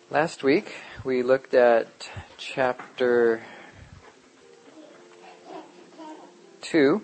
Last week we looked at chapter 2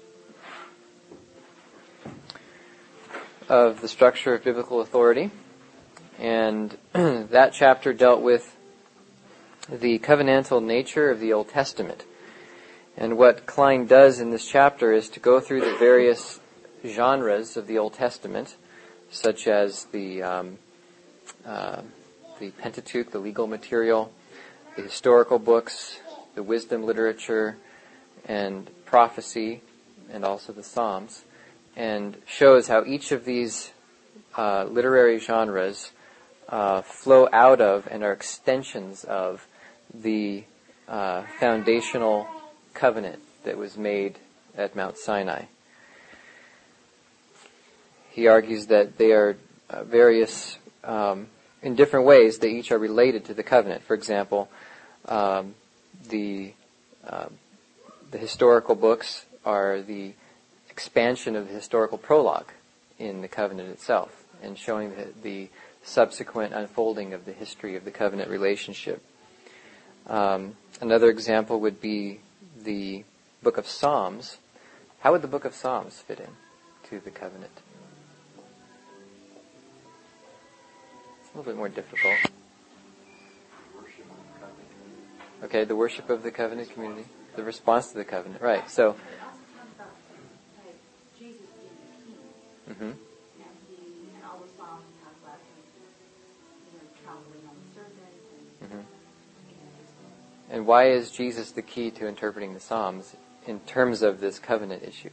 of the structure of biblical authority, and that chapter dealt with the covenantal nature of the Old Testament. And what Klein does in this chapter is to go through the various genres of the Old Testament, such as the Pentateuch, the legal material, the historical books, the wisdom literature, and prophecy, and also the Psalms, and shows how each of these literary genres flow out of and are extensions of the foundational covenant that was made at Mount Sinai. He argues that they are various, in different ways, they each are related to the covenant. For example, the historical books are the expansion of the historical prologue in the covenant itself, and showing the subsequent unfolding of the history of the covenant relationship. Another example would be the book of Psalms. How would the book of Psalms fit in to the covenant? It's a little bit more difficult. Okay, the worship of the covenant community, the response to the covenant, right? So, Jesus being the king, mm-hmm. and all the Psalms talk about him, traveling on the serpent. Mm-hmm. And why is Jesus the key to interpreting the Psalms in terms of this covenant issue?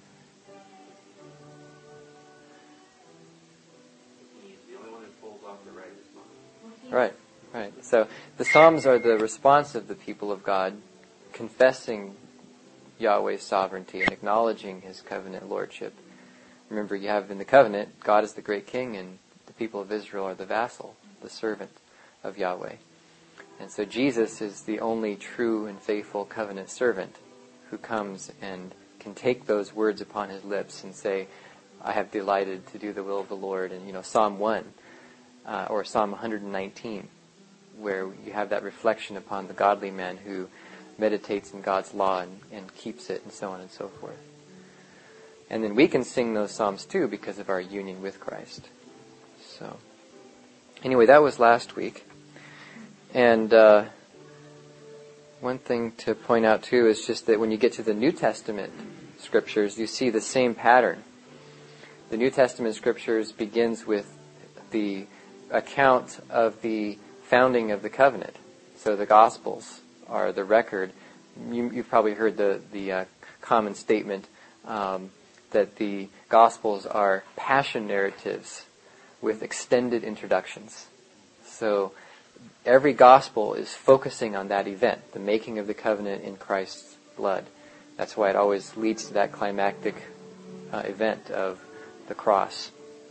He's the only one who pulls off the right response. Right. So the Psalms are the response of the people of God, confessing Yahweh's sovereignty and acknowledging His covenant lordship. Remember, you have in the covenant, God is the great king, and the people of Israel are the vassal, the servant of Yahweh. And so Jesus is the only true and faithful covenant servant who comes and can take those words upon his lips and say, I have delighted to do the will of the Lord. And, Psalm 1 or Psalm 119, where you have that reflection upon the godly man who meditates in God's law and keeps it, and so on and so forth. And then we can sing those psalms too because of our union with Christ. So, anyway, that was last week. And one thing to point out too is just that when you get to the New Testament scriptures, you see the same pattern. The New Testament scriptures begins with the account of the founding of the covenant. So the Gospels are the record. You've probably heard the common statement that the Gospels are passion narratives with extended introductions. So every gospel is focusing on that event, the making of the covenant in Christ's blood. That's why it always leads to that climactic event of the cross.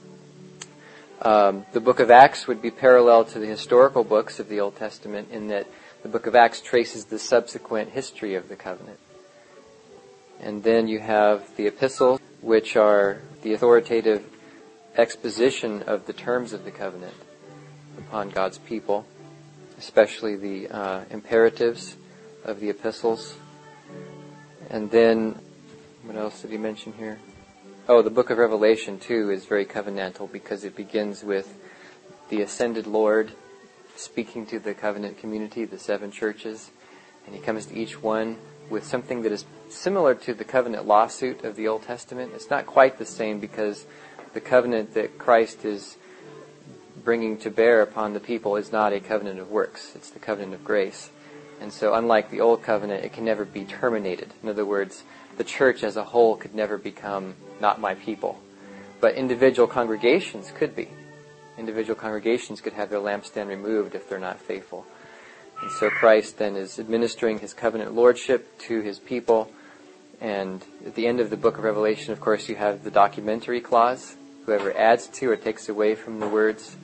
The book of Acts would be parallel to the historical books of the Old Testament in that the book of Acts traces the subsequent history of the covenant. And then you have the epistles, which are the authoritative exposition of the terms of the covenant upon God's people, especially the imperatives of the epistles. And then, what else did he mention here? Oh, the book of Revelation, too, is very covenantal because it begins with the ascended Lord speaking to the covenant community, the 7 churches, and he comes to each one with something that is similar to the covenant lawsuit of the Old Testament. It's not quite the same because the covenant that Christ is bringing to bear upon the people is not a covenant of works. It's the covenant of grace. And so unlike the old covenant, it can never be terminated. In other words, the church as a whole could never become not my people. But individual congregations could be. Individual congregations could have their lampstand removed if they're not faithful. And so Christ then is administering His covenant lordship to His people. And at the end of the book of Revelation, of course, you have the documentary clause. Whoever adds to or takes away from the words.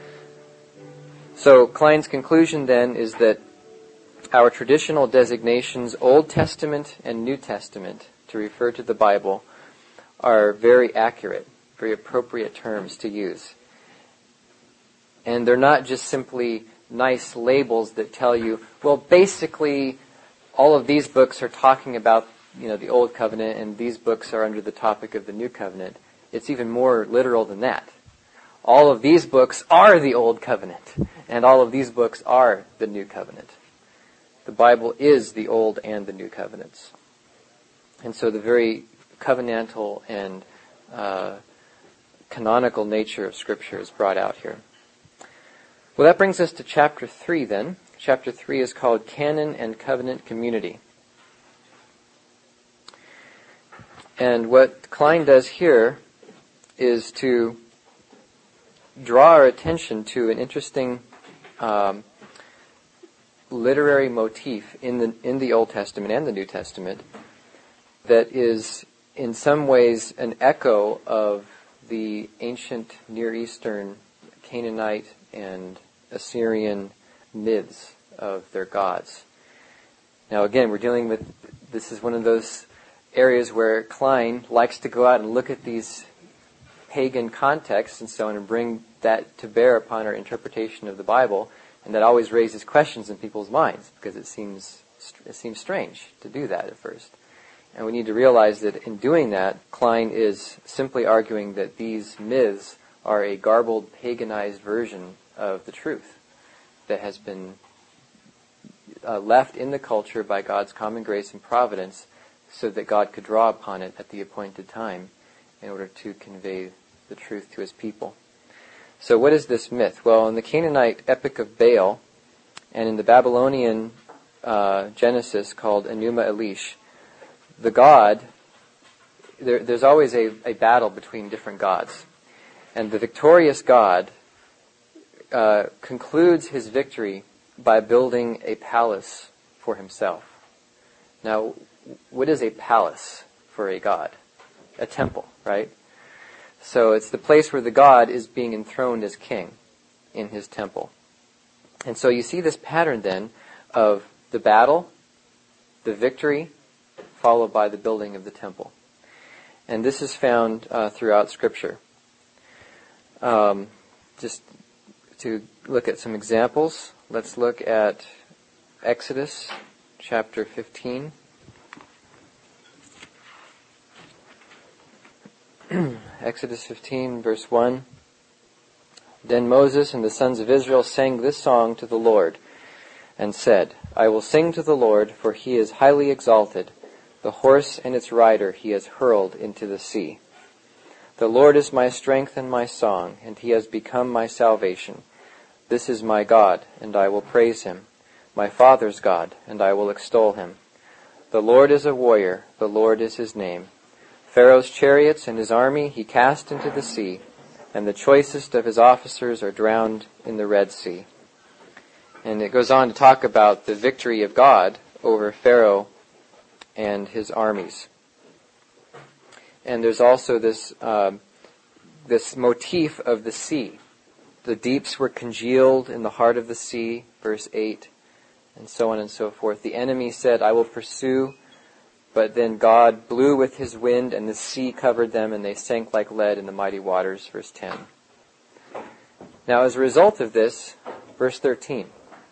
So Klein's conclusion then is that our traditional designations, Old Testament and New Testament, to refer to the Bible, are very accurate, very appropriate terms to use. And they're not just simply nice labels that tell you, well, basically all of these books are talking about, the Old Covenant, and these books are under the topic of the New Covenant. It's even more literal than that. All of these books are the Old Covenant, and all of these books are the New Covenant. The Bible is the Old and the New Covenants. And so the very covenantal and canonical nature of Scripture is brought out here. Well, that brings us to chapter 3 then. Chapter 3 is called Canon and Covenant Community. And what Klein does here is to draw our attention to an interesting literary motif in the Old Testament and the New Testament that is in some ways an echo of the ancient Near Eastern Canaanite and Assyrian myths of their gods. Now again, this is one of those areas where Klein likes to go out and look at these pagan contexts and so on and bring that to bear upon our interpretation of the Bible, and that always raises questions in people's minds because it seems strange to do that at first. And we need to realize that in doing that, Klein is simply arguing that these myths are a garbled, paganized version of the truth that has been left in the culture by God's common grace and providence so that God could draw upon it at the appointed time in order to convey the truth to His people. So what is this myth? Well, in the Canaanite Epic of Baal and in the Babylonian Genesis called Enuma Elish, the god, there's always a battle between different gods. And the victorious god concludes his victory by building a palace for himself. Now, what is a palace for a god? A temple, right? So it's the place where the god is being enthroned as king in his temple. And so you see this pattern then of the battle, the victory, followed by the building of the temple. And this is found throughout Scripture. Just to look at some examples, let's look at Exodus chapter 15. Exodus 15, verse 1. Then Moses and the sons of Israel sang this song to the Lord, and said, I will sing to the Lord, for He is highly exalted. The horse and its rider He has hurled into the sea. The Lord is my strength and my song, and He has become my salvation. This is my God, and I will praise Him, my Father's God, and I will extol Him. The Lord is a warrior, the Lord is His name. Pharaoh's chariots and his army He cast into the sea, and the choicest of his officers are drowned in the Red Sea. And it goes on to talk about the victory of God over Pharaoh and his armies. And there's also this motif of the sea. The deeps were congealed in the heart of the sea, verse 8, and so on and so forth. The enemy said, I will pursue, but then God blew with His wind, and the sea covered them, and they sank like lead in the mighty waters, verse 10. Now, as a result of this, verse 13,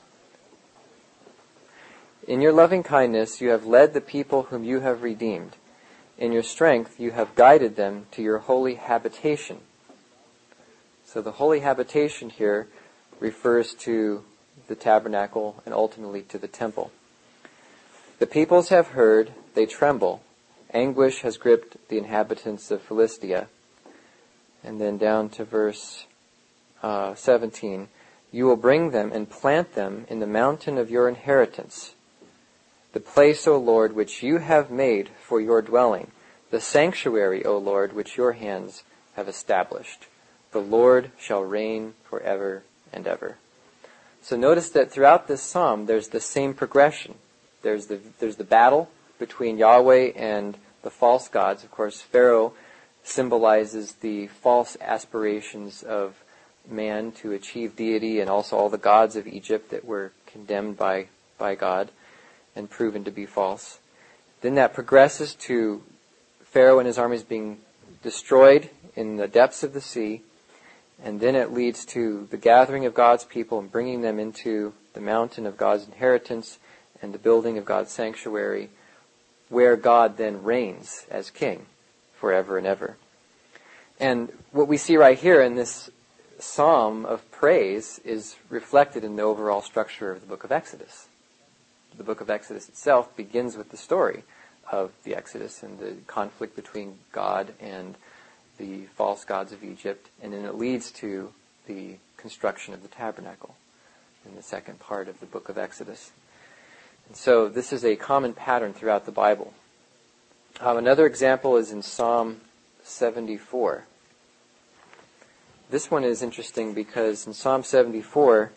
in your loving kindness you have led the people whom you have redeemed. In your strength you have guided them to your holy habitation. So the holy habitation here refers to the tabernacle and ultimately to the temple. The peoples have heard, they tremble. Anguish has gripped the inhabitants of Philistia. And then down to verse 17. You will bring them and plant them in the mountain of your inheritance, the place, O Lord, which you have made for your dwelling, the sanctuary, O Lord, which your hands have established. The Lord shall reign forever and ever. So notice that throughout this psalm, there's the same progression. There's the battle between Yahweh and the false gods. Of course, Pharaoh symbolizes the false aspirations of man to achieve deity, and also all the gods of Egypt that were condemned by God and proven to be false. Then that progresses to Pharaoh and his armies being destroyed in the depths of the sea, And then it leads to the gathering of God's people and bringing them into the mountain of God's inheritance and the building of God's sanctuary, where God then reigns as king forever and ever. And what we see right here in this psalm of praise is reflected in the overall structure of the book of Exodus. The book of Exodus itself begins with the story of the Exodus and the conflict between God and the false gods of Egypt, and then it leads to the construction of the tabernacle in the second part of the book of Exodus. And so this is a common pattern throughout the Bible. Another example is in Psalm 74. This one is interesting because in Psalm 74,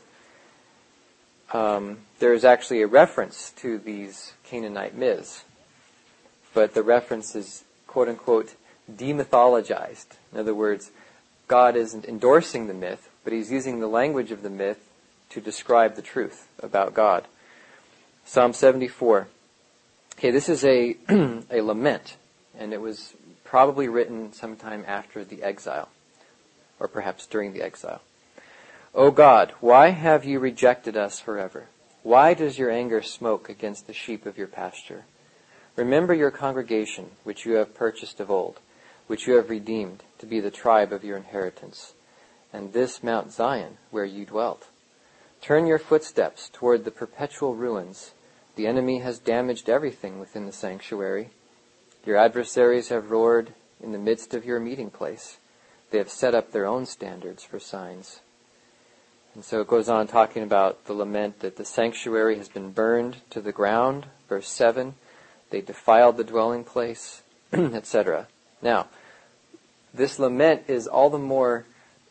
there is actually a reference to these Canaanite myths, but the reference is, quote-unquote, demythologized. In other words, God isn't endorsing the myth, but he's using the language of the myth to describe the truth about God. Psalm 74. Okay, this is a lament, and it was probably written sometime after the exile, or perhaps during the exile. O God, why have you rejected us forever? Why does your anger smoke against the sheep of your pasture? Remember your congregation, which you have purchased of old, which you have redeemed to be the tribe of your inheritance, and this Mount Zion, where you dwelt. Turn your footsteps toward the perpetual ruins. The enemy has damaged everything within the sanctuary. Your adversaries have roared in the midst of your meeting place. They have set up their own standards for signs. And so it goes on talking about the lament that the sanctuary has been burned to the ground. Verse 7, they defiled the dwelling place, etc. Now, this lament is all the more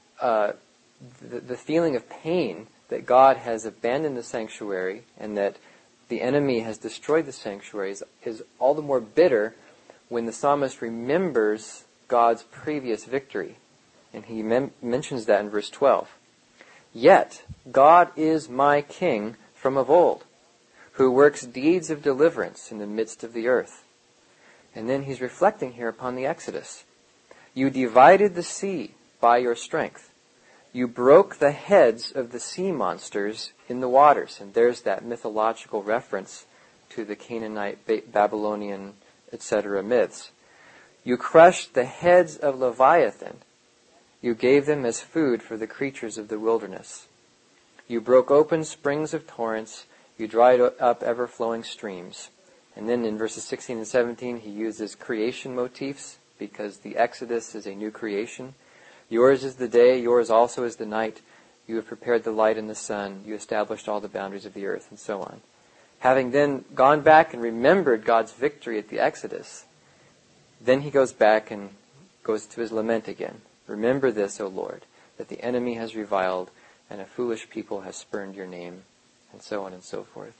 the feeling of pain that God has abandoned the sanctuary and that the enemy has destroyed the sanctuary is all the more bitter when the psalmist remembers God's previous victory. And he mentions that in verse 12. Yet God is my king from of old, who works deeds of deliverance in the midst of the earth. And then he's reflecting here upon the Exodus. You divided the sea by your strength. You broke the heads of the sea monsters in the waters. And there's that mythological reference to the Canaanite, Babylonian, etc. myths. You crushed the heads of Leviathan. You gave them as food for the creatures of the wilderness. You broke open springs of torrents. You dried up ever-flowing streams. And then in verses 16 and 17, he uses creation motifs because the Exodus is a new creation. Yours is the day, yours also is the night. You have prepared the light and the sun. You established all the boundaries of the earth, and so on. Having then gone back and remembered God's victory at the Exodus, then he goes back and goes to his lament again. Remember this, O Lord, that the enemy has reviled and a foolish people has spurned your name, and so on and so forth.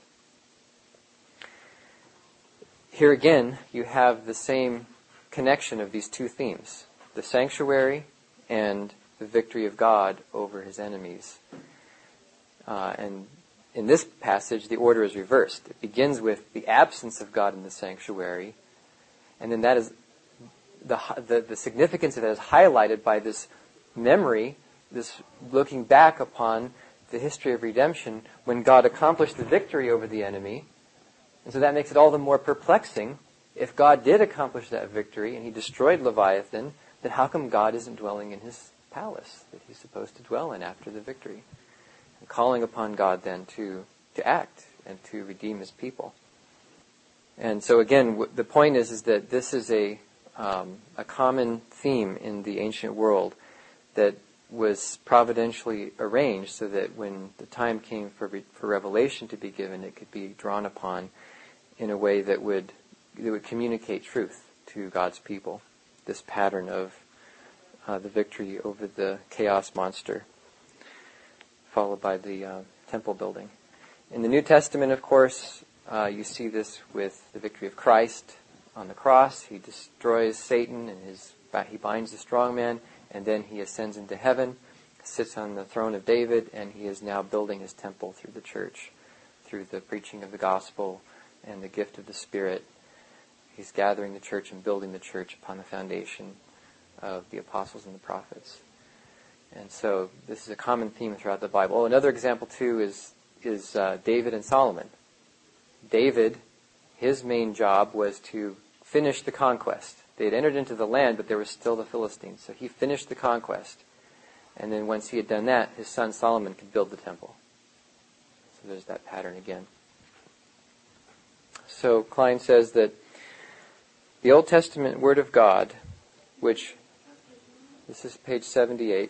Here again, you have the same connection of these two themes, the sanctuary and the victory of God over his enemies. And in this passage, the order is reversed. It begins with the absence of God in the sanctuary, and then that is the significance of that is highlighted by this memory, this looking back upon the history of redemption when God accomplished the victory over the enemy. And so that makes it all the more perplexing. If God did accomplish that victory and he destroyed Leviathan, then how come God isn't dwelling in his palace that he's supposed to dwell in after the victory? And calling upon God then to act and to redeem his people. And so again, the point is that this is a common theme in the ancient world that was providentially arranged so that when the time came for revelation to be given, it could be drawn upon in a way that would communicate truth to God's people. This pattern of the victory over the chaos monster, followed by the temple building. In the New Testament, of course, you see this with the victory of Christ on the cross. He destroys Satan and he binds the strong man, and then he ascends into heaven, sits on the throne of David, and he is now building his temple through the church, through the preaching of the gospel and the gift of the Spirit. He's gathering the church and building the church upon the foundation of the apostles and the prophets. And so this is a common theme throughout the Bible. Oh, another example too is David and Solomon. David, his main job was to finish the conquest. They had entered into the land, but there was still the Philistines. So he finished the conquest. And then once he had done that, his son Solomon could build the temple. So there's that pattern again. So Klein says that the Old Testament Word of God, which, this is page 78,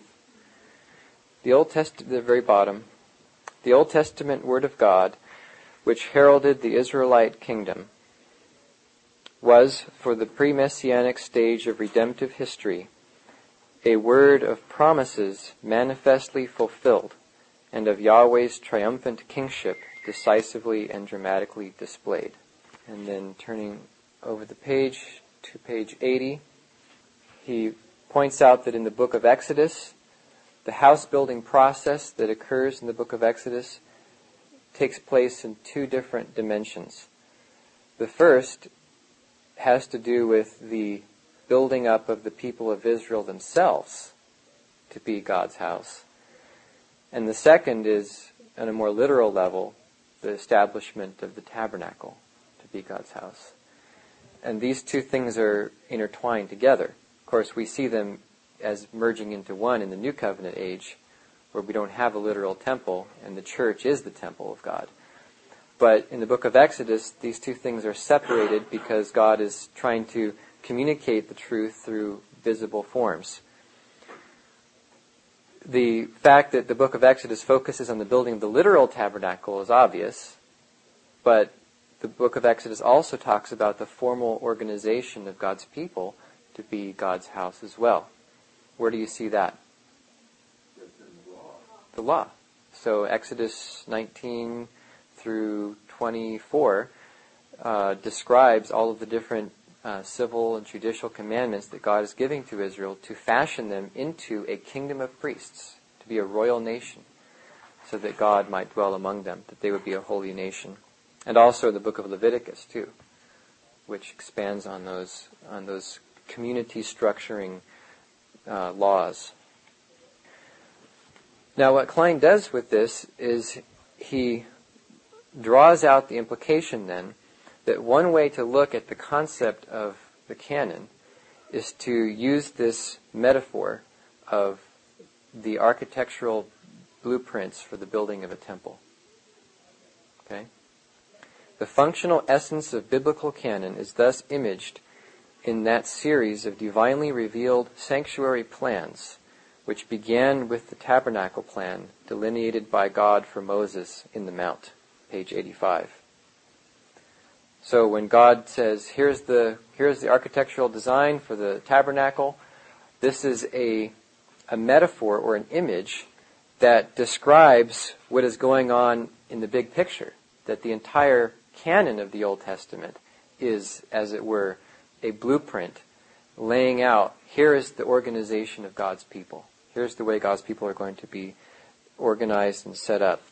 the very bottom, the Old Testament Word of God, which heralded the Israelite kingdom, was, for the pre-Messianic stage of redemptive history, a word of promises manifestly fulfilled, and of Yahweh's triumphant kingship decisively and dramatically displayed. And then turning over the page to page 80, he points out that in the book of Exodus, the house building process that occurs in the book of Exodus takes place in two different dimensions. The first has to do with the building up of the people of Israel themselves to be God's house. And the second is, on a more literal level, the establishment of the tabernacle to be God's house. And these two things are intertwined together. Of course, we see them as merging into one in the New Covenant age, where we don't have a literal temple, and the church is the temple of God. But in the book of Exodus, these two things are separated because God is trying to communicate the truth through visible forms. The fact that the book of Exodus focuses on the building of the literal tabernacle is obvious, but the book of Exodus also talks about the formal organization of God's people to be God's house as well. Where do you see that? The law. So Exodus 19 through 24 describes all of the different civil and judicial commandments that God is giving to Israel to fashion them into a kingdom of priests, to be a royal nation, so that God might dwell among them, that they would be a holy nation. And also the book of Leviticus too, which expands on those community structuring laws. Now what Klein does with this is he draws out the implication then that one way to look at the concept of the canon is to use this metaphor of the architectural blueprints for the building of a temple. Okay? The functional essence of biblical canon is thus imaged in that series of divinely revealed sanctuary plans which began with the tabernacle plan delineated by God for Moses in the Mount, page 85. So when God says, here's the architectural design for the tabernacle, this is a metaphor or an image that describes what is going on in the big picture, that the entire canon of the Old Testament is, as it were, a blueprint laying out, here is the organization of God's people. Here's the way God's people are going to be organized and set up.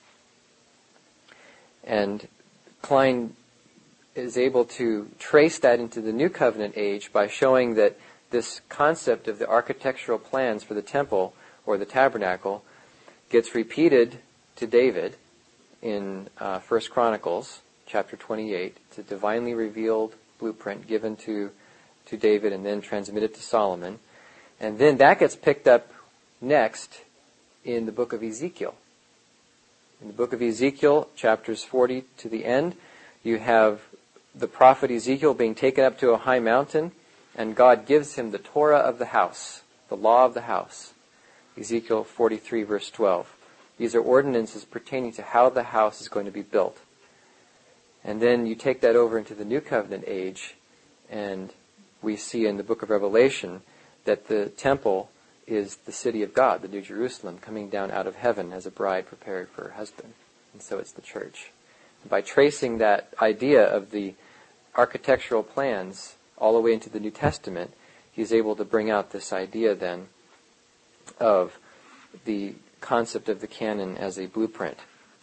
And Klein is able to trace that into the New Covenant age by showing that this concept of the architectural plans for the temple or the tabernacle gets repeated to David in 1 Chronicles chapter 28. It's a divinely revealed blueprint given to David and then transmitted to Solomon. And then that gets picked up next in the book of Ezekiel. In the book of Ezekiel, chapters 40 to the end, you have the prophet Ezekiel being taken up to a high mountain, and God gives him the Torah of the house, the law of the house. Ezekiel 43, verse 12. These are ordinances pertaining to how the house is going to be built. And then you take that over into the New Covenant age, and we see in the book of Revelation that the temple is the city of God, the New Jerusalem, coming down out of heaven as a bride prepared for her husband. And so it's the church. By tracing that idea of the architectural plans all the way into the New Testament, he's able to bring out this idea then of the concept of the canon as a blueprint.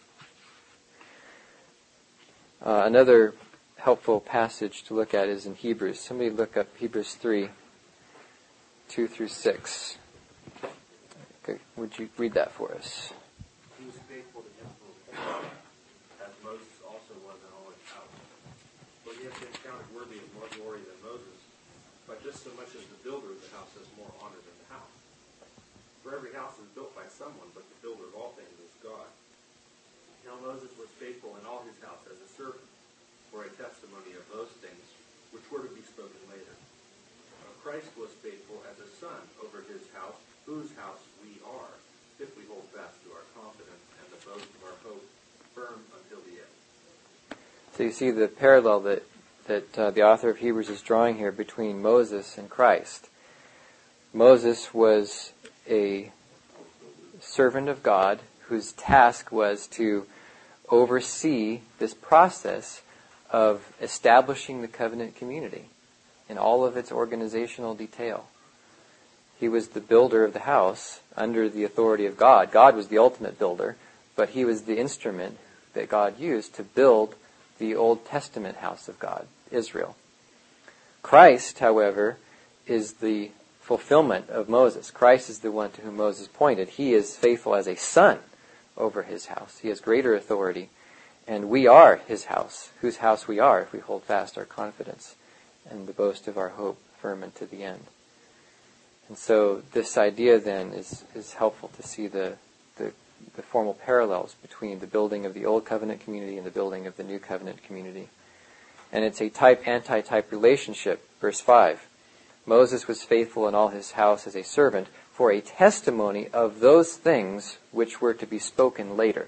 Another helpful passage to look at is in Hebrews. Somebody look up Hebrews 3, 2 through 6. Okay, would you read that for us? He was faithful to implement, as Moses also was in all his house. But he has been counted worthy of more glory than Moses, but just so much as the builder of the house has more honor than the house. For every house is built by someone, but the builder of all things is God. Now Moses was faithful in all his house as a servant, for a testimony of those things which were to be spoken later. But Christ was faithful as a son over his house, whose house we are, if we hold fast to our confidence and the boast of our hope firm until the end. So you see the parallel that the author of Hebrews is drawing here between Moses and Christ. Moses was a servant of God whose task was to oversee this process of establishing the covenant community in all of its organizational detail. He was the builder of the house under the authority of God. God was the ultimate builder, but he was the instrument that God used to build the Old Testament house of God, Israel. Christ, however, is the fulfillment of Moses. Christ is the one to whom Moses pointed. He is faithful as a son over his house. He has greater authority, and we are his house, whose house we are if we hold fast our confidence and the boast of our hope firm unto the end. And so this idea then is helpful to see the formal parallels between the building of the Old Covenant community and the building of the New Covenant community. And it's a type-anti-type relationship. Verse 5, Moses was faithful in all his house as a servant for a testimony of those things which were to be spoken later.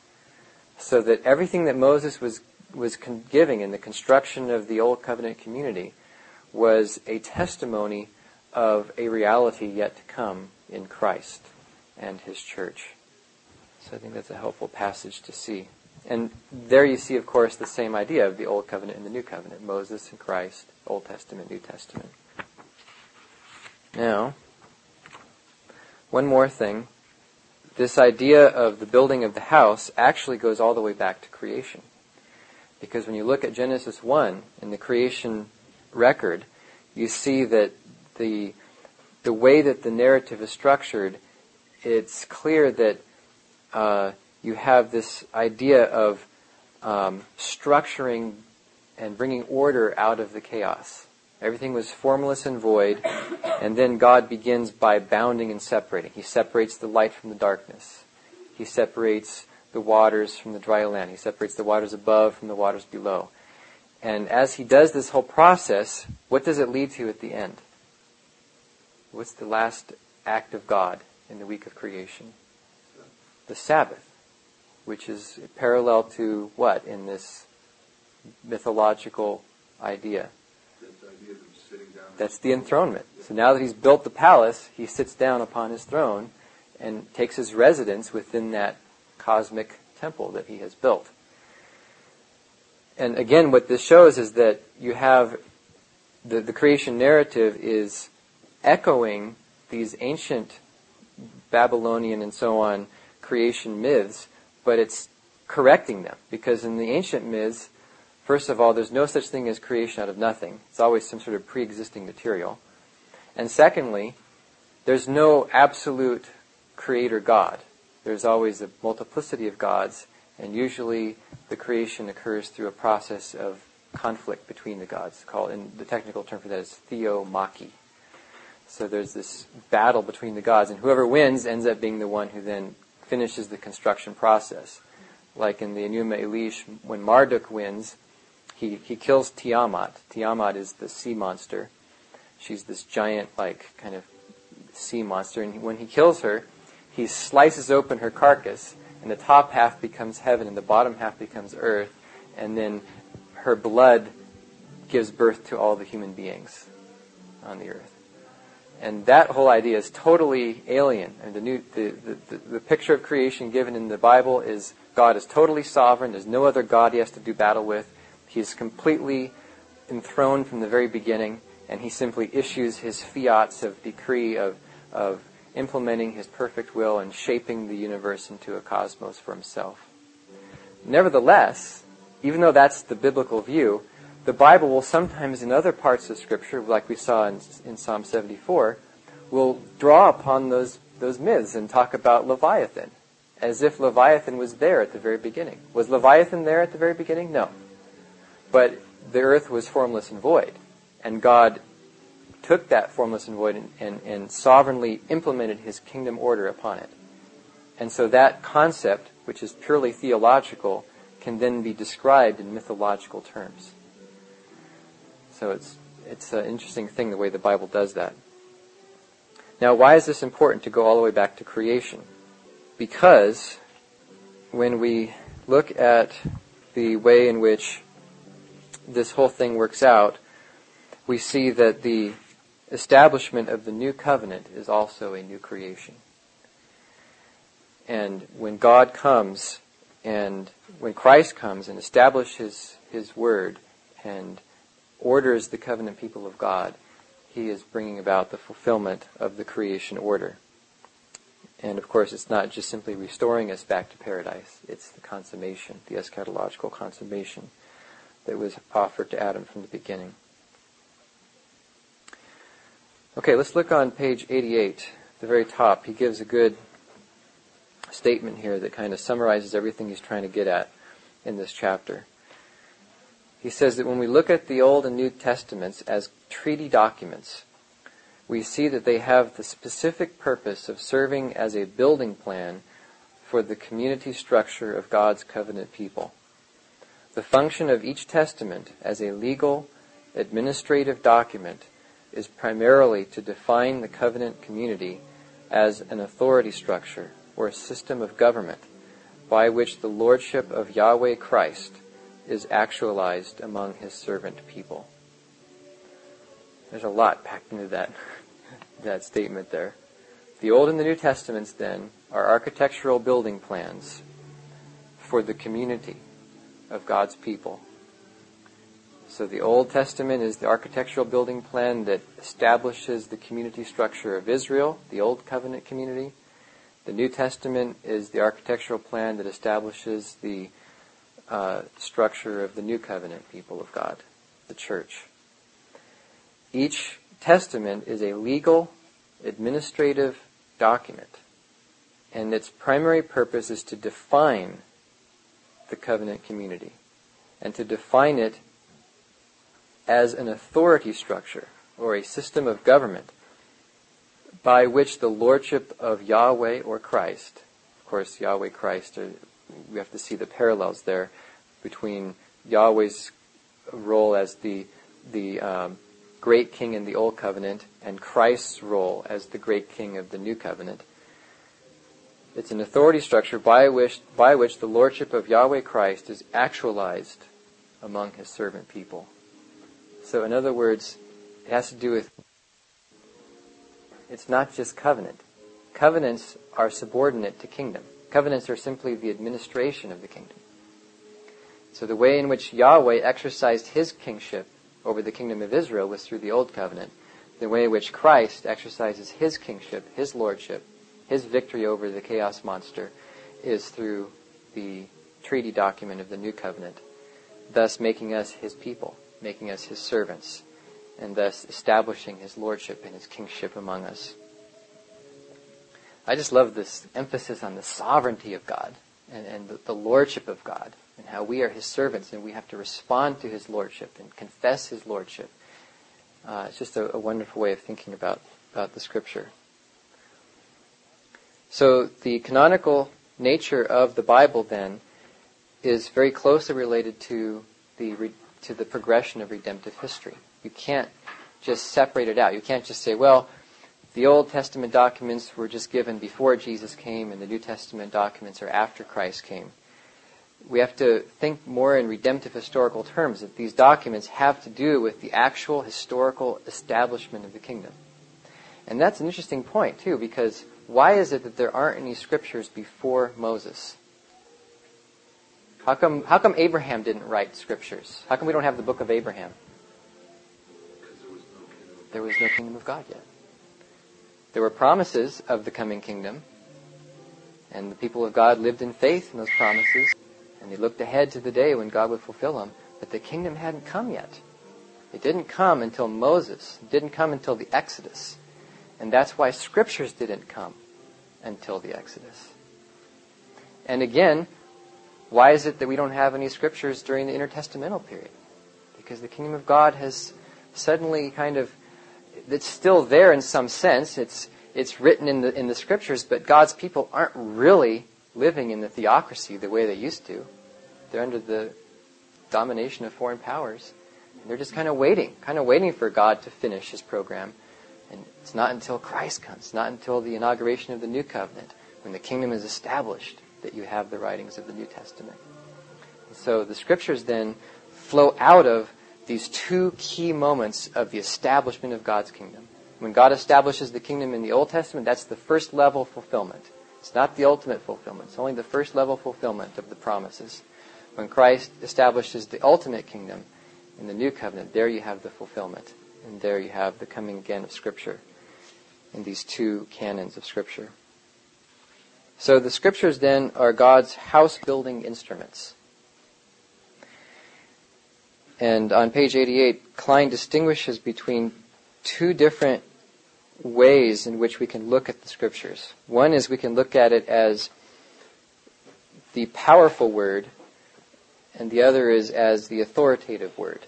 So that everything that Moses was giving in the construction of the Old Covenant community was a testimony of a reality yet to come in Christ and his church. So I think that's a helpful passage to see. And there you see, of course, the same idea of the Old Covenant and the New Covenant. Moses and Christ, Old Testament, New Testament. Now, one more thing. This idea of the building of the house actually goes all the way back to creation. Because when you look at Genesis 1 in the creation record, you see that the way that the narrative is structured, it's clear that you have this idea of structuring and bringing order out of the chaos. Everything was formless and void, and then God begins by bounding and separating. He separates the light from the darkness. He separates the waters from the dry land. He separates the waters above from the waters below. And as he does this whole process, what does it lead to at the end? What's the last act of God in the week of creation? The Sabbath, which is parallel to what in this mythological idea? That's the enthronement. So now that he's built the palace, he sits down upon his throne and takes his residence within that cosmic temple that he has built. And again, what this shows is that you have the creation narrative is echoing these ancient Babylonian and so on creation myths, but it's correcting them. Because in the ancient myths, first of all, there's no such thing as creation out of nothing. It's always some sort of pre-existing material. And secondly, there's no absolute creator God. There's always a multiplicity of gods, and usually the creation occurs through a process of conflict between the gods, called, in the technical term for that is theomachy. So there's this battle between the gods, and whoever wins ends up being the one who then finishes the construction process. Like in the Enuma Elish, when Marduk wins, he kills Tiamat. Tiamat is the sea monster. She's this giant, kind of sea monster. And when he kills her, he slices open her carcass, and the top half becomes heaven, and the bottom half becomes earth. And then her blood gives birth to all the human beings on the earth. And that whole idea is totally alien. And the picture of creation given in the Bible is God is totally sovereign. There's no other God he has to do battle with. He's completely enthroned from the very beginning, and he simply issues his fiats of decree of implementing his perfect will and shaping the universe into a cosmos for himself. Nevertheless, even though that's the biblical view, the Bible will sometimes in other parts of Scripture, like we saw in Psalm 74, will draw upon those those myths and talk about Leviathan, as if Leviathan was there at the very beginning. Was Leviathan there at the very beginning? No. But the earth was formless and void, and God took that formless and void and sovereignly implemented his kingdom order upon it. And so that concept, which is purely theological, can then be described in mythological terms. So it's an interesting thing the way the Bible does that. Now, why is this important to go all the way back to creation? Because when we look at the way in which this whole thing works out, we see that the establishment of the new covenant is also a new creation. And when God comes, and when Christ comes and establishes his word and orders the covenant people of God, he is bringing about the fulfillment of the creation order. And of course, it's not just simply restoring us back to paradise. It's the consummation, the eschatological consummation that was offered to Adam from the beginning. Okay, let's look on page 88, the very top. He gives a good statement here that kind of summarizes everything he's trying to get at in this chapter. He says that when we look at the Old and New Testaments as treaty documents, we see that they have the specific purpose of serving as a building plan for the community structure of God's covenant people. The function of each testament as a legal, administrative document is primarily to define the covenant community as an authority structure or a system of government by which the lordship of Yahweh Christ is actualized among his servant people. There's a lot packed into that statement there. The Old and the New Testaments, then, are architectural building plans for the community of God's people. So the Old Testament is the architectural building plan that establishes the community structure of Israel, the Old Covenant community. The New Testament is the architectural plan that establishes the structure of the New Covenant people of God, the church. Each testament is a legal, administrative document, and its primary purpose is to define the covenant community and to define it as an authority structure or a system of government by which the lordship of Yahweh or Christ, of course Yahweh Christ, we have to see the parallels there between Yahweh's role as the great king in the Old Covenant and Christ's role as the great king of the New Covenant. It's an authority structure by which the lordship of Yahweh Christ is actualized among his servant people. So in other words, it has to do with, it's not just covenant. Covenants are subordinate to kingdom. Covenants are simply the administration of the kingdom. So the way in which Yahweh exercised his kingship over the kingdom of Israel was through the Old Covenant. The way in which Christ exercises his kingship, his lordship, his victory over the chaos monster is through the treaty document of the New Covenant, thus making us his people, making us his servants, and thus establishing his lordship and his kingship among us. I just love this emphasis on the sovereignty of God and the lordship of God, and how we are his servants and we have to respond to his lordship and confess his lordship. It's just a wonderful way of thinking about the scripture. So the canonical nature of the Bible then is very closely related to the progression of redemptive history. You can't just separate it out. You can't just say, well, the Old Testament documents were just given before Jesus came and the New Testament documents are after Christ came. We have to think more in redemptive historical terms, that these documents have to do with the actual historical establishment of the kingdom. And that's an interesting point, too, because why is it that there aren't any scriptures before Moses? How come Abraham didn't write scriptures? How come we don't have the book of Abraham? There was no kingdom of God yet. There were promises of the coming kingdom, and the people of God lived in faith in those promises, and they looked ahead to the day when God would fulfill them, but the kingdom hadn't come yet. It didn't come until Moses. It didn't come until the Exodus. And that's why scriptures didn't come until the Exodus. And again, why is it that we don't have any scriptures during the intertestamental period? Because the kingdom of God has suddenly it's still there in some sense. It's written in the scriptures, but God's people aren't really living in the theocracy the way they used to. They're under the domination of foreign powers. And they're just kind of waiting for God to finish His program. And it's not until Christ comes, not until the inauguration of the New Covenant, when the kingdom is established, that you have the writings of the New Testament. And so the scriptures then flow out of these two key moments of the establishment of God's kingdom. When God establishes the kingdom in the Old Testament, that's the first level fulfillment. It's not the ultimate fulfillment. It's only the first level fulfillment of the promises. When Christ establishes the ultimate kingdom in the New Covenant, there you have the fulfillment. And there you have the coming again of Scripture in these two canons of Scripture. So the Scriptures then are God's house-building instruments. And on page 88, Klein distinguishes between two different ways in which we can look at the Scriptures. One is we can look at it as the powerful Word, and the other is as the authoritative Word.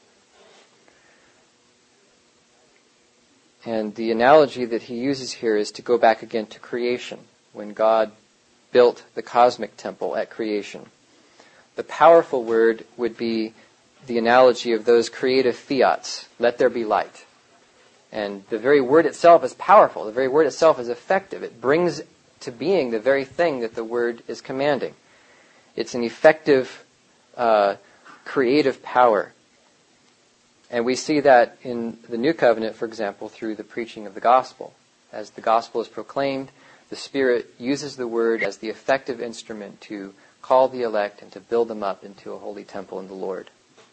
And the analogy that he uses here is to go back again to creation, when God built the cosmic temple at creation. The powerful Word would be the analogy of those creative fiats, let there be light. And the very word itself is powerful. The very word itself is effective. It brings to being the very thing that the word is commanding. It's an effective, creative power. And we see that in the New Covenant, for example, through the preaching of the gospel. As the gospel is proclaimed, the Spirit uses the word as the effective instrument to call the elect and to build them up into a holy temple in the Lord.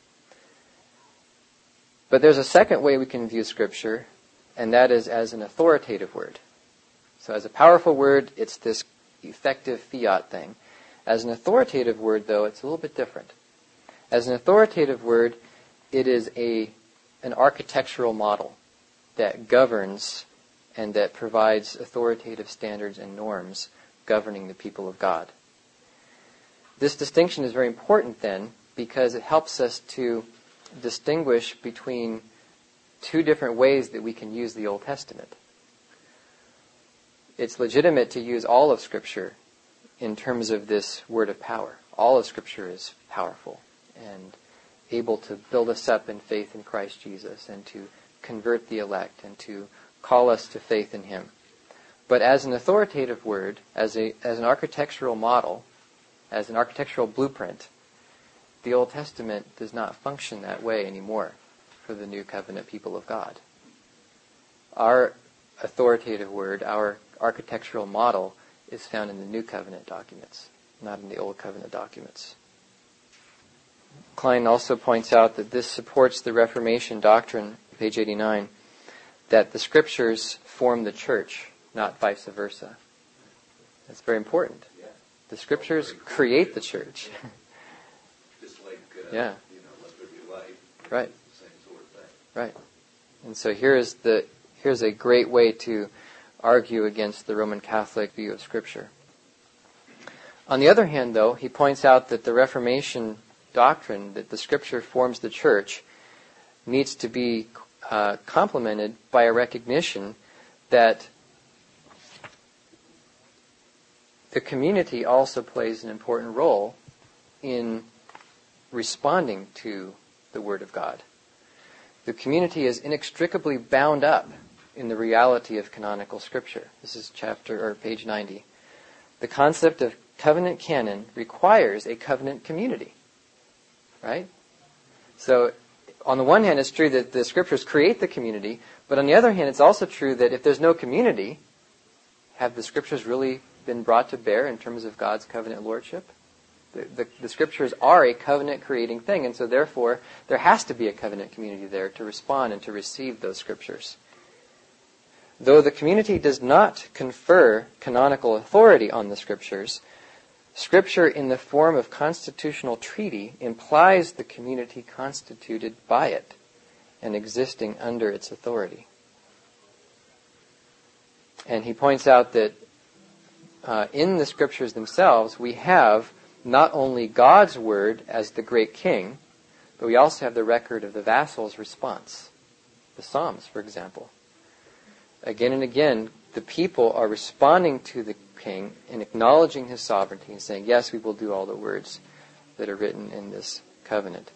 But there's a second way we can view Scripture, and that is as an authoritative word. So as a powerful word, it's this effective fiat thing. As an authoritative word, though, it's a little bit different. As an authoritative word, it is an architectural model that governs and that provides authoritative standards and norms governing the people of God. This distinction is very important then, because it helps us to distinguish between two different ways that we can use the Old Testament. It's legitimate to use all of Scripture in terms of this word of power. All of Scripture is powerful and able to build us up in faith in Christ Jesus and to convert the elect and to call us to faith in Him. But as an authoritative word, as an architectural model, as an architectural blueprint, the Old Testament does not function that way anymore for the New Covenant people of God. Our authoritative word, our architectural model, is found in the New Covenant documents, not in the Old Covenant documents. Klein also points out that this supports the Reformation doctrine, page 89, that the Scriptures form the church, not vice versa. That's very important. The Scriptures create the church. Just like, yeah. Let there be light. Right. Same sort of thing. Right. And so here's a great way to argue against the Roman Catholic view of Scripture. On the other hand, though, he points out that the Reformation doctrine that the Scripture forms the church needs to be complemented by a recognition that the community also plays an important role in responding to the Word of God. The community is inextricably bound up in the reality of canonical Scripture. This is page 90. The concept of covenant canon requires a covenant community. Right? So, on the one hand, it's true that the Scriptures create the community, but on the other hand, it's also true that if there's no community, have the Scriptures really been brought to bear in terms of God's covenant lordship? The Scriptures are a covenant-creating thing, and so therefore, there has to be a covenant community there to respond and to receive those Scriptures. Though the community does not confer canonical authority on the Scriptures, Scripture in the form of constitutional treaty implies the community constituted by it and existing under its authority. And he points out that in the scriptures themselves, we have not only God's word as the great king, but we also have the record of the vassal's response. The Psalms, for example. Again and again, the people are responding to the king and acknowledging his sovereignty and saying, yes, we will do all the words that are written in this covenant.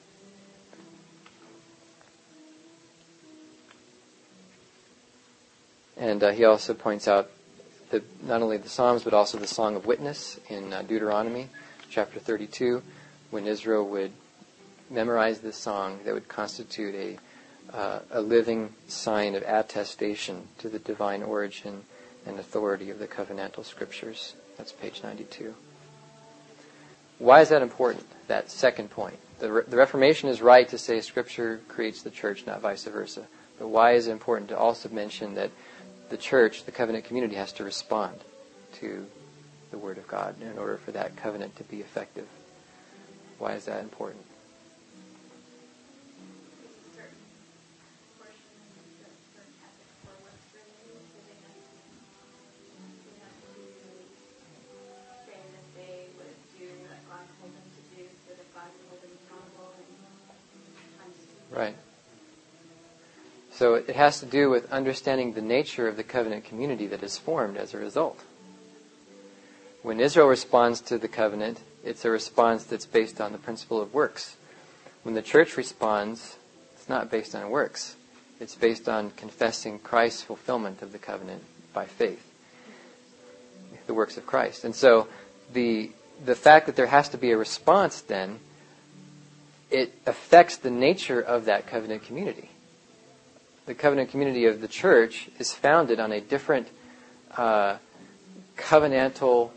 And he also points out that not only the Psalms, but also the Song of Witness in Deuteronomy, chapter 32, when Israel would memorize this song that would constitute a living sign of attestation to the divine origin and authority of the covenantal scriptures. That's page 92. Why is that important, that second point? The Reformation is right to say Scripture creates the church, not vice versa. But why is it important to also mention that the church, the covenant community, has to respond to the Word of God in order for that covenant to be effective? Why is that important? Right. So it has to do with understanding the nature of the covenant community that is formed as a result. When Israel responds to the covenant, it's a response that's based on the principle of works. When the church responds, it's not based on works. It's based on confessing Christ's fulfillment of the covenant by faith, the works of Christ. And so the fact that there has to be a response then, it affects the nature of that covenant community. The covenant community of the church is founded on a different covenantal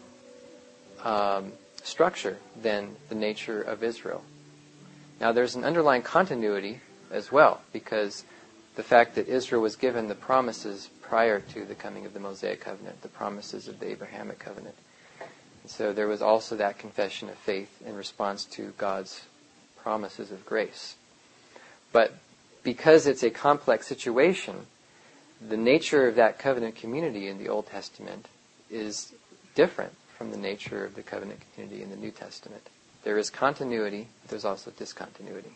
structure than the nature of Israel. Now there's an underlying continuity as well, because the fact that Israel was given the promises prior to the coming of the Mosaic covenant, the promises of the Abrahamic covenant. And so there was also that confession of faith in response to God's promises of grace. But because it's a complex situation, the nature of that covenant community in the Old Testament is different from the nature of the covenant community in the New Testament. There is continuity, but there's also discontinuity.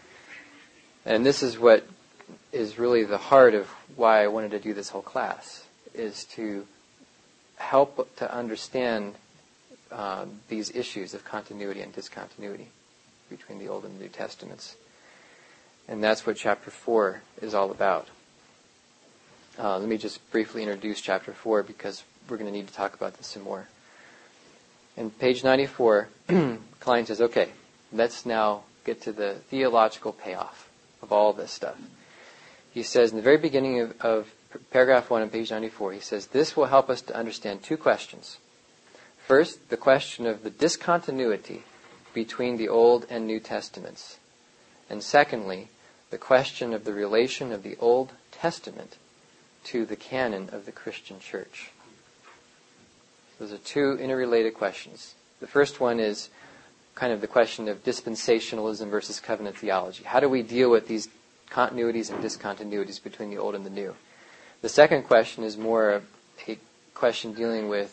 And this is what is really the heart of why I wanted to do this whole class, is to help to understand these issues of continuity and discontinuity between the Old and the New Testaments. And that's what chapter 4 is all about. Let me just briefly introduce chapter 4 because we're going to need to talk about this some more. In page 94, Klein says, okay, let's now get to the theological payoff of all this stuff. He says in the very beginning of paragraph 1 on page 94, he says, this will help us to understand two questions. First, the question of the discontinuity between the Old and New Testaments. And secondly, the question of the relation of the Old Testament to the canon of the Christian church. Those are two interrelated questions. The first one is kind of the question of dispensationalism versus covenant theology. How do we deal with these continuities and discontinuities between the Old and the New? The second question is more a question dealing with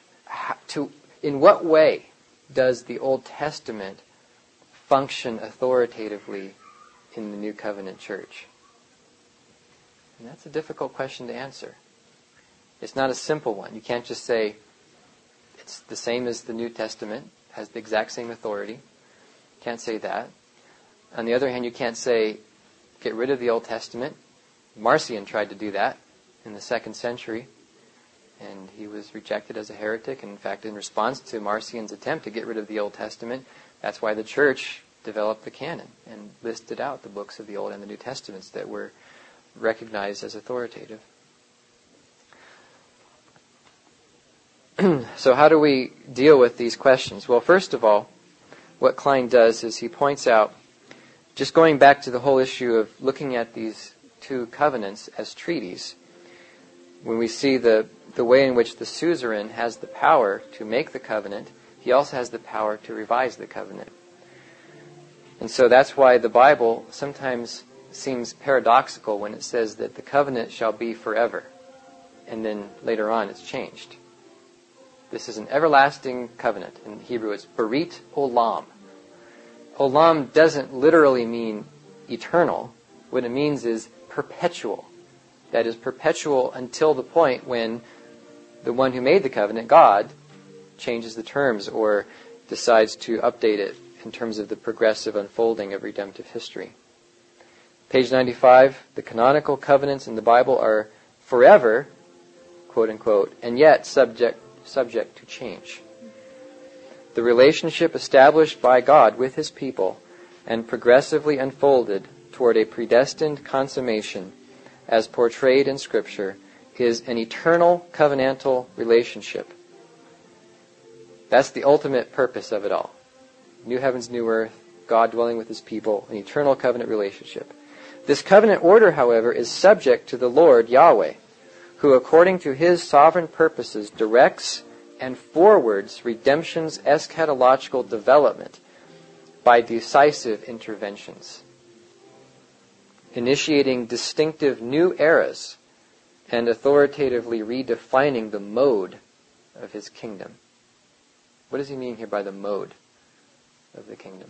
in what way does the Old Testament function authoritatively in the New Covenant church? And that's a difficult question to answer. It's not a simple one. You can't just say it's the same as the New Testament, has the exact same authority. Can't say that. On the other hand, you can't say get rid of the Old Testament. Marcion tried to do that in the 2nd century, and he was rejected as a heretic. And in fact, in response to Marcion's attempt to get rid of the Old Testament, that's why the church developed the canon and listed out the books of the Old and the New Testaments that were recognized as authoritative. So how do we deal with these questions? Well, first of all, what Klein does is he points out, just going back to the whole issue of looking at these two covenants as treaties, when we see the way in which the suzerain has the power to make the covenant, he also has the power to revise the covenant. And so that's why the Bible sometimes seems paradoxical when it says that the covenant shall be forever, and then later on it's changed. This is an everlasting covenant. In Hebrew, it's Berit Olam. Olam doesn't literally mean eternal. What it means is perpetual. That is perpetual until the point when the one who made the covenant, God, changes the terms or decides to update it in terms of the progressive unfolding of redemptive history. Page 95, the canonical covenants in the Bible are forever, quote unquote, and yet subject to change. The relationship established by God with His people and progressively unfolded toward a predestined consummation as portrayed in Scripture is an eternal covenantal relationship. That's the ultimate purpose of it all. New heavens, new earth, God dwelling with His people, an eternal covenant relationship. This covenant order, however, is subject to the Lord Yahweh, who according to His sovereign purposes directs and forwards redemption's eschatological development by decisive interventions, initiating distinctive new eras and authoritatively redefining the mode of His kingdom. What does he mean here by the mode of the kingdom?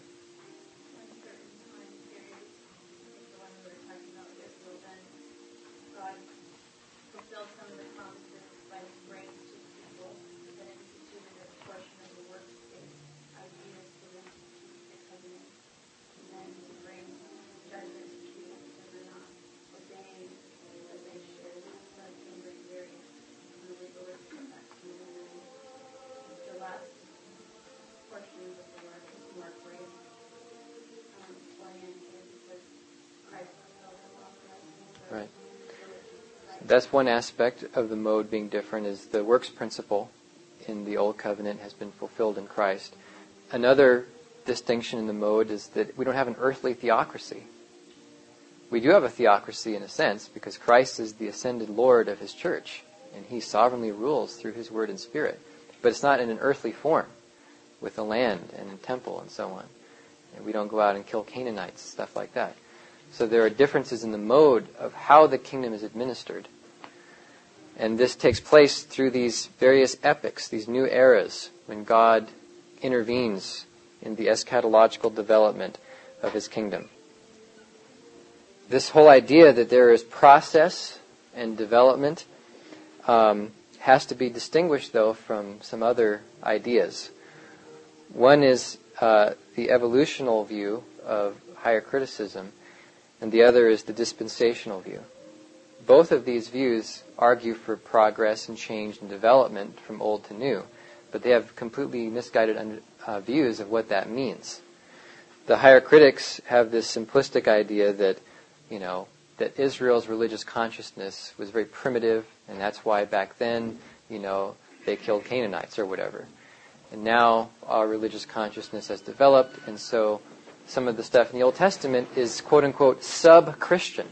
Right. That's one aspect of the mode being different, is the works principle in the Old Covenant has been fulfilled in Christ. Another distinction in the mode is that we don't have an earthly theocracy. We do have a theocracy in a sense because Christ is the ascended Lord of His church and He sovereignly rules through His Word and Spirit. But it's not in an earthly form with a land and a temple and so on. And we don't go out and kill Canaanites, stuff like that. So there are differences in the mode of how the kingdom is administered. And this takes place through these various epochs, these new eras, when God intervenes in the eschatological development of His kingdom. This whole idea that there is process and development has to be distinguished, though, from some other ideas. One is the evolutional view of higher criticism, and the other is the dispensational view. Both of these views argue for progress and change and development from old to new, but they have completely misguided views of what that means. The higher critics have this simplistic idea that, that Israel's religious consciousness was very primitive, and that's why back then, they killed Canaanites or whatever. And now our religious consciousness has developed, and so some of the stuff in the Old Testament is, quote-unquote, sub-Christian.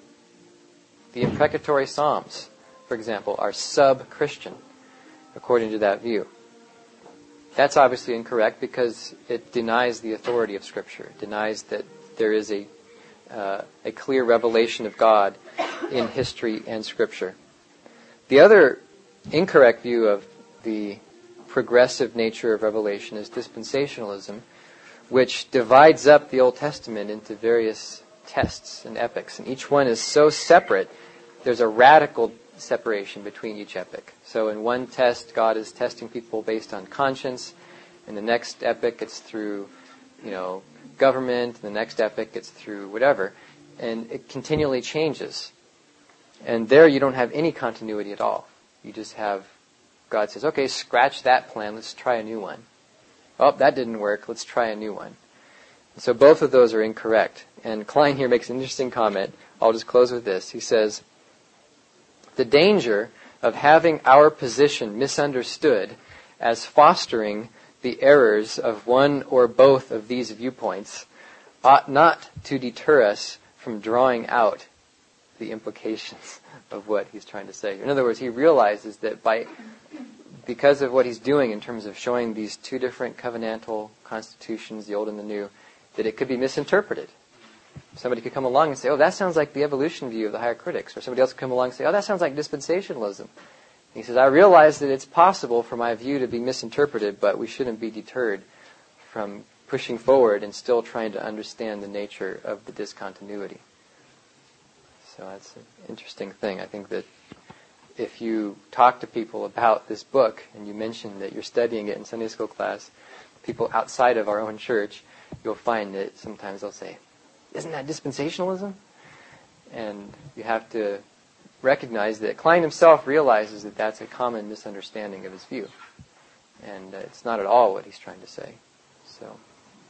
The imprecatory Psalms, for example, are sub-Christian, according to that view. That's obviously incorrect because it denies the authority of Scripture. It denies that there is a clear revelation of God in history and Scripture. The other incorrect view of the progressive nature of revelation is dispensationalism, which divides up the Old Testament into various tests and epochs. And each one is so separate, there's a radical separation between each epoch. So in one test, God is testing people based on conscience. In the next epoch, it's through, government. In the next epoch, it's through whatever. And it continually changes. And there you don't have any continuity at all. You just have, God says, okay, scratch that plan, let's try a new one. Oh, that didn't work, let's try a new one. And so both of those are incorrect. And Klein here makes an interesting comment. I'll just close with this. He says, the danger of having our position misunderstood as fostering the errors of one or both of these viewpoints ought not to deter us from drawing out the implications of what he's trying to say. In other words, he realizes that because of what he's doing in terms of showing these two different covenantal constitutions, the old and the new, that it could be misinterpreted. Somebody could come along and say, oh, that sounds like the evolution view of the higher critics. Or somebody else could come along and say, oh, that sounds like dispensationalism. He says, I realize that it's possible for my view to be misinterpreted, but we shouldn't be deterred from pushing forward and still trying to understand the nature of the discontinuity. So that's an interesting thing. I think that if you talk to people about this book and you mention that you're studying it in Sunday school class, people outside of our own church, you'll find that sometimes they'll say, isn't that dispensationalism? And you have to recognize that Klein himself realizes that that's a common misunderstanding of his view. And it's not at all what he's trying to say. So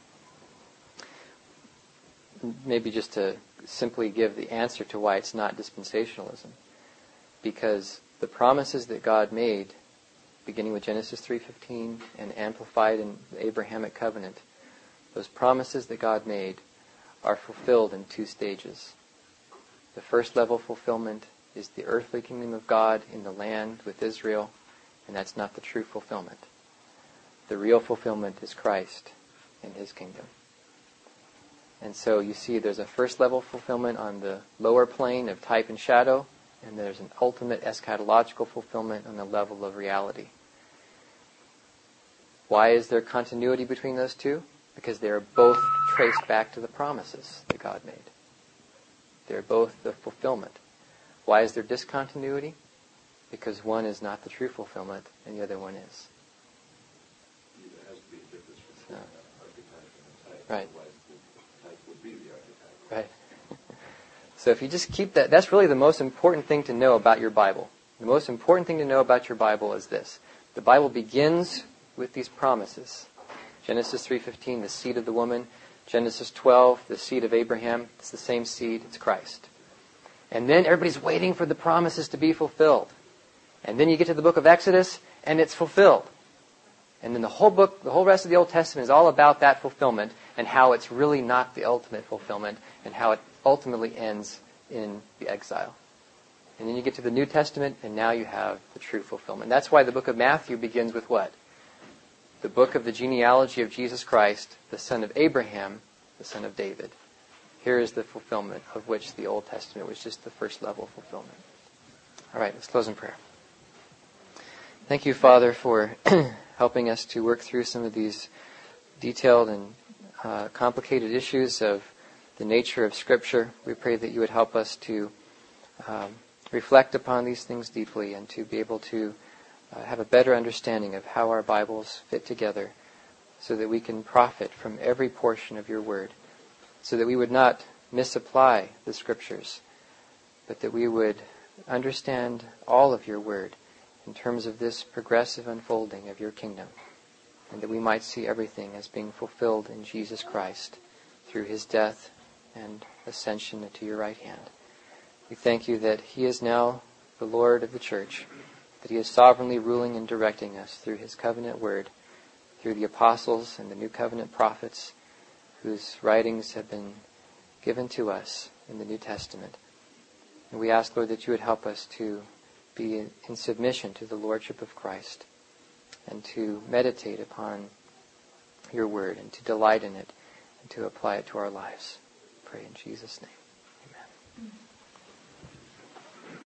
maybe just to simply give the answer to why it's not dispensationalism. Because the promises that God made, beginning with Genesis 3:15 and amplified in the Abrahamic covenant, those promises that God made are fulfilled in two stages. The first level fulfillment is the earthly kingdom of God in the land with Israel, and that's not the true fulfillment. The real fulfillment is Christ and His kingdom. And so you see there's a first level fulfillment on the lower plane of type and shadow, and there's an ultimate eschatological fulfillment on the level of reality. Why is there continuity between those two? Because they are both traced back to the promises that God made. They're both the fulfillment. Why is there discontinuity? Because one is not the true fulfillment and the other one is. There has to be a difference between the archetype and the type. Right. Otherwise the type would be the archetype. Right. So if you just keep that, that's really the most important thing to know about your Bible. The most important thing to know about your Bible is this. The Bible begins with these promises. Genesis 3:15, the seed of the woman. Genesis 12, the seed of Abraham. It's the same seed. It's Christ. And then everybody's waiting for the promises to be fulfilled. And then you get to the book of Exodus, and it's fulfilled. And then the whole book, the whole rest of the Old Testament is all about that fulfillment and how it's really not the ultimate fulfillment and how it ultimately ends in the exile. And then you get to the New Testament, and now you have the true fulfillment. That's why the book of Matthew begins with what? The book of the genealogy of Jesus Christ, the son of Abraham, the son of David. Here is the fulfillment of which the Old Testament was just the first level fulfillment. All right, let's close in prayer. Thank you, Father, for helping us to work through some of these detailed and complicated issues of the nature of Scripture. We pray that you would help us to reflect upon these things deeply and to be able to have a better understanding of how our Bibles fit together so that we can profit from every portion of your Word, so that we would not misapply the Scriptures, but that we would understand all of your Word in terms of this progressive unfolding of your kingdom, and that we might see everything as being fulfilled in Jesus Christ through His death and ascension to your right hand. We thank you that He is now the Lord of the church, that He is sovereignly ruling and directing us through His covenant word, through the apostles and the new covenant prophets whose writings have been given to us in the New Testament. And we ask, Lord, that you would help us to be in submission to the Lordship of Christ and to meditate upon your word and to delight in it and to apply it to our lives. I pray in Jesus' name.